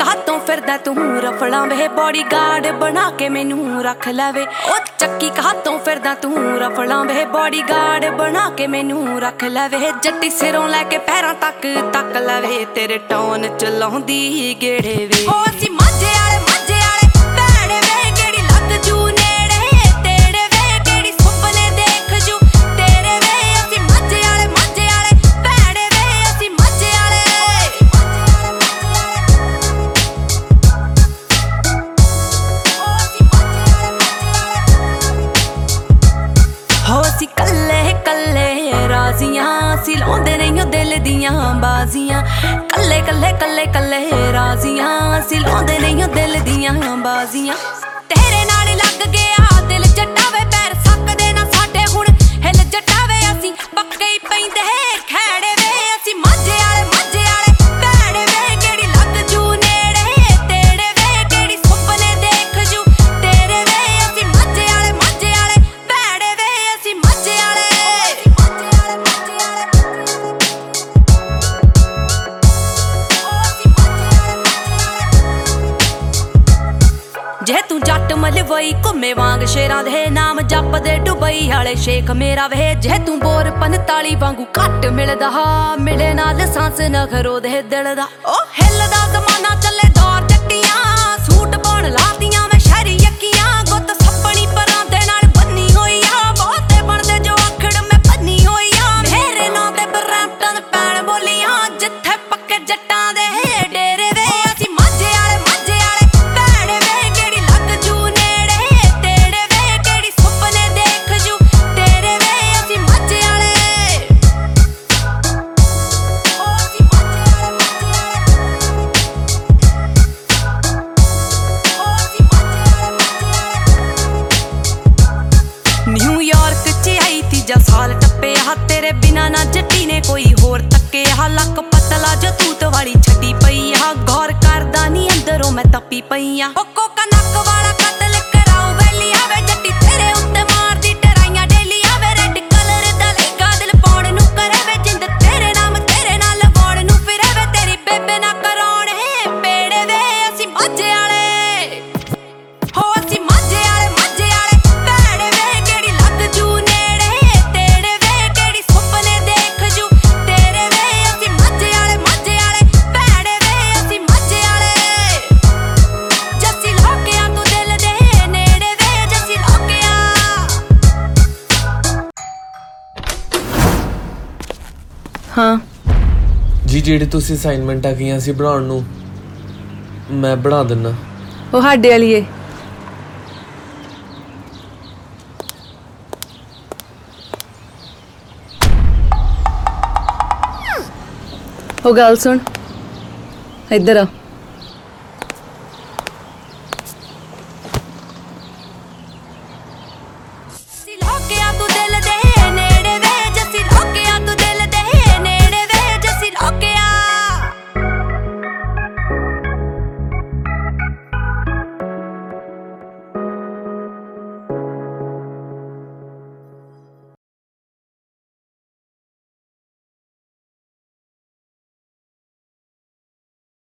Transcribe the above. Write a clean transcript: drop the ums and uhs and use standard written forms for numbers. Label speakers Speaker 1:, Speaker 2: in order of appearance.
Speaker 1: हाथों फिरदा तू रफड़ा वे बॉडी गार्ड बना के मैनू रख लवे। ओ चक्की हाथों फिरदा तू रफड़ा वे बॉडी गार्ड बना के मैनू रख लवे। जट्टी सिरों लैके पैरां तक तक लवे तेरे टौन चलाउंदी गेड़े वे। ओ असी माझे आले भैणे वे केड़ी लग जू नेड़े तेरे वे केड़ी सुपने देख जू तेरे वे। असी माझे आले भैणे वे असी माझे आले। हो असी कल्ले कल्ले राजियां असी लाउंदे नहीं दिल दियां बाजियां। कल्ले कल्ले कल्ले कल्ले राजियां असी लाउंदे नहीं दिल दियां बाजियां। तेरे नाल लग गया दिल जट्टा वे पैर सकदे ना साडे हुण हिल जट्टा वे। असी पक्के ही पैंदे खैड़े वे। असी माझे आले भैणे वे केड़ी लग जू नेड़े तेरे वे केड़ी सुपने देख जू तेरे वे। असी माझे आले भैणे वे असी माझे आले। जे तू जट मलवई घुमे वांग शेरां दे नाम जपदे डुबई आले शेख मेरा वे। जे तू बोर 45 वांगू घट मिलदा मिले ना लसांस नखरो दे दिल दा। ओ हिलदा जमाना चले दौर जट्टियां सूट पाउण लातियां मैं शहरी यक्कियां। गुੱਤ सपनी परां दे नाल बन्नी होई आ बहुते बनदे जो आखड़ मैं बन्नी होई आ। मेरे नां ते बरैंपटन पैण बोलियां जिथे पक्के जट्टां दे डेरे वे। असी माझे आले भैणे वे केड़ी लग जू नेड़े तेरे वे केड़ी सुपने देख जू तेरे वे। असी माझे आले। ओ असी माझे आले ओ असी न्यूयॉर्क च आई तीजा साल टप्पे तेरे बिना ना जट्टी ने कोई होर तक्के। लक पतला जो तूत वाली छड्डी पई गौर करदा नी अंदरों मैं तप्पी पई। कोका नक वाला कतल कराऊं वैली आवे जट्टी तेरे उत्ते मारदी डराइयां डेली आवे। रेड कलर दा लेगा दिल पाउण नू करे वे जिंद तेरे नाल वाउण नू फिरे वे। तेरी बेबे ना कराउण पेड़े वे। असी माझे आले हो असी माझे आले भैणे वे केड़ी लग जू नेड़े तेरे वे केड़ी सुपने देख जू तेरे वे। असी माझे आले भैणे वे असी माझे आले। जस्सी लोकिया तू दिल दे नेड़े वे जस्सी लोकिया। हाँ
Speaker 2: जी ਜਿਹੜੀ ਤੁਸੀਂ ਅਸਾਈਨਮੈਂਟਾਂ ਕੀਆਂ ਸੀ ਬਣਾਉਣ ਨੂੰ ਮੈਂ ਬਣਾ ਦਿੰਨਾ।
Speaker 3: ਉਹ ਸਾਡੇ ਵਾਲੀ ਏ। ਉਹ ਗੱਲ ਸੁਣ ਇੱਧਰ ਆ।